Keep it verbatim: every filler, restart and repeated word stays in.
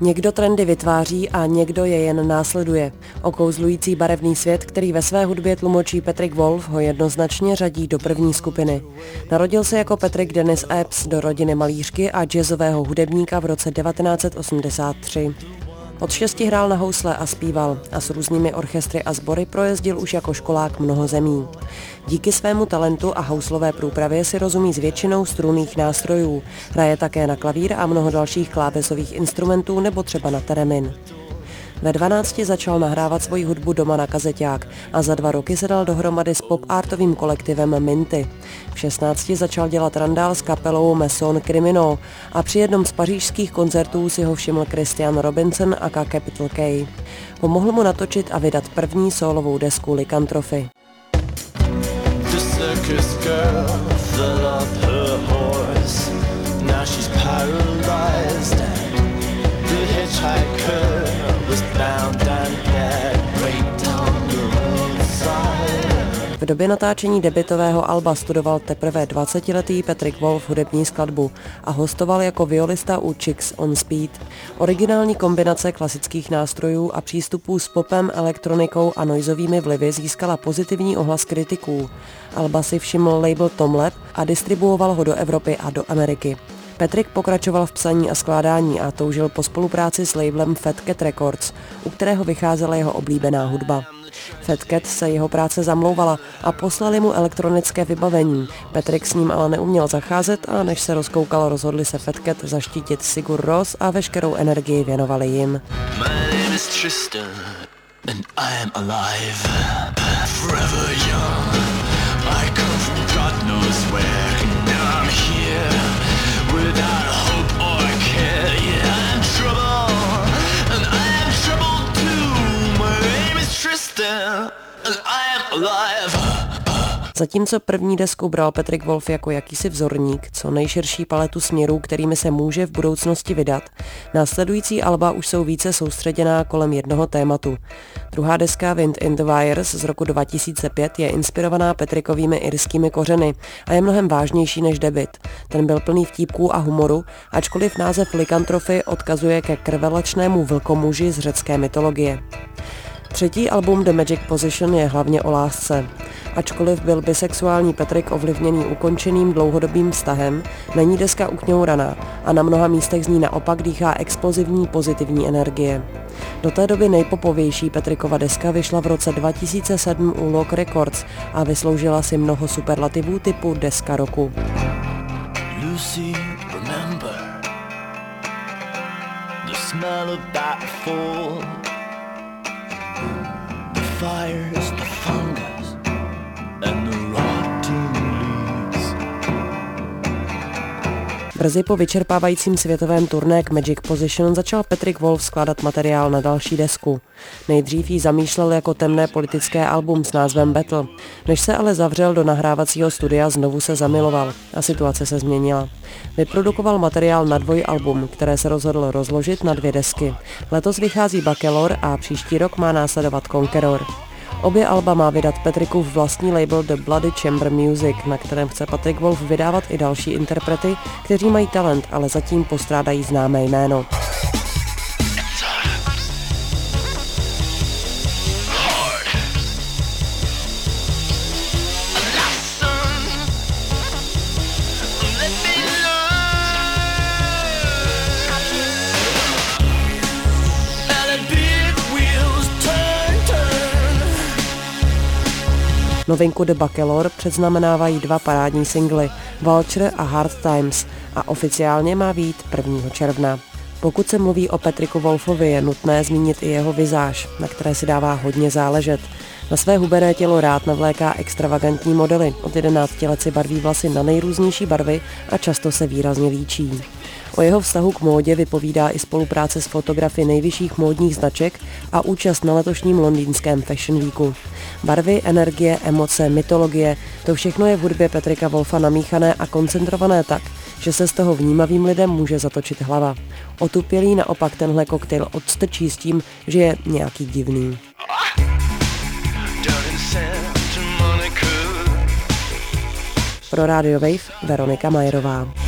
Někdo trendy vytváří a někdo je jen následuje. Okouzlující barevný svět, který ve své hudbě tlumočí Patrick Wolf, ho jednoznačně řadí do první skupiny. Narodil se jako Patrick Dennis Epps do rodiny malířky a jazzového hudebníka v roce devatenáct set osmdesát tři. Od šesti hrál na housle a zpíval a s různými orchestry a sbory projezdil už jako školák mnoho zemí. Díky svému talentu a houslové průpravě si rozumí s většinou strunných nástrojů. Hraje také na klavír a mnoho dalších klávesových instrumentů nebo třeba na teremin. Ve dvanácti začal nahrávat svoji hudbu doma na kazeťák a za dva roky se dal dohromady s pop-artovým kolektivem Minty. V šestnácti začal dělat randál s kapelou Maison Criminal a při jednom z pařížských koncertů si ho všiml Christian Robinson aka Capital K. Pomohl mu natočit a vydat první sólovou desku Lycanthropy. V době natáčení debutového alba studoval teprve dvacetiletý Patrick Wolf hudební skladbu a hostoval jako violista u Chicks on Speed. Originální kombinace klasických nástrojů a přístupů s popem, elektronikou a noizovými vlivy získala pozitivní ohlas kritiků. Alba si všiml label Tom Lab a distribuoval ho do Evropy a do Ameriky. Patrick pokračoval v psaní a skládání a toužil po spolupráci s labelem Fat Cat Records, u kterého vycházela jeho oblíbená hudba. Fat Cat se jeho práce zamlouvala a poslali mu elektronické vybavení. Patrick s ním ale neuměl zacházet a než se rozkoukal, rozhodli se Fat Cat zaštítit Sigur Rós a veškerou energii věnovali jim. Zatímco první desku bral Patrick Wolf jako jakýsi vzorník, co nejširší paletu směrů, kterými se může v budoucnosti vydat, následující alba už jsou více soustředěná kolem jednoho tématu. Druhá deska Wind in the Wires z roku dva tisíce pět je inspirovaná Patrickovými irskými kořeny a je mnohem vážnější než debut. Ten byl plný vtípků a humoru, ačkoliv název Lycanthropy odkazuje ke krvelačnému vlkomuži z řecké mytologie. Třetí album The Magic Position je hlavně o lásce. Ačkoliv byl bisexuální Patrick ovlivněný ukončeným dlouhodobým vztahem, není deska ukňouraná a na mnoha místech z ní naopak dýchá explozivní pozitivní energie. Do té doby nejpopovější Patrickova deska vyšla v roce dva tisíce sedm u Lock Records a vysloužila si mnoho superlativů typu deska roku. Lucy, remember the smell of that fall. The fires, the fungus, and the rotting leaves. Brzy po vyčerpávajícím světovém turné k Magic Position začal Patrick Wolf skládat materiál na další desku. Nejdřív ji zamýšlel jako temné politické album s názvem Battle. Než se ale zavřel do nahrávacího studia, znovu se zamiloval a situace se změnila. Vyprodukoval materiál na dvojalbum, které se rozhodl rozložit na dvě desky. Letos vychází Bachelor a příští rok má následovat Conqueror. Obě alba má vydat Patrickův vlastní label The Bloody Chamber Music, na kterém chce Patrick Wolf vydávat i další interprety, kteří mají talent, ale zatím postrádají známé jméno. Novinku The Bachelor předznamenávají dva parádní singly Vulture a Hard Times a oficiálně má vyjít prvního června. Pokud se mluví o Patricku Wolfovi, je nutné zmínit i jeho vizáž, na které si dává hodně záležet. Na své hubené tělo rád navléká extravagantní modely, od jedenácti let si barví vlasy na nejrůznější barvy a často se výrazně líčí. O jeho vztahu k módě vypovídá i spolupráce s fotografy nejvyšších módních značek a účast na letošním londýnském Fashion Weeku. Barvy, energie, emoce, mytologie, to všechno je v hudbě Patricka Wolfa namíchané a koncentrované tak, že se z toho vnímavým lidem může zatočit hlava. Otupělý naopak tenhle koktejl odstrčí s tím, že je nějaký divný. Pro Radio Wave Veronika Majerová.